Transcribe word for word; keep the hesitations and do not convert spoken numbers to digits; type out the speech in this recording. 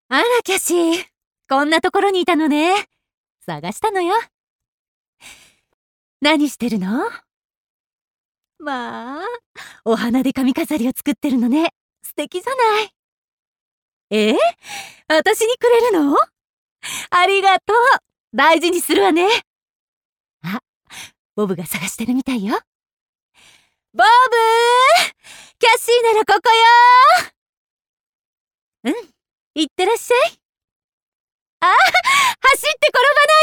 あら、キャシー。こんなところにいたのね。探したのよ。何してるの？まあ、お花で髪飾りを作ってるのね。素敵じゃない。え？私にくれるの？ありがとう。大事にするわね。あ、ボブが探してるみたいよ。ボブー！キャシーならここよー。うん、いってらっしゃい。あ、走って転ばない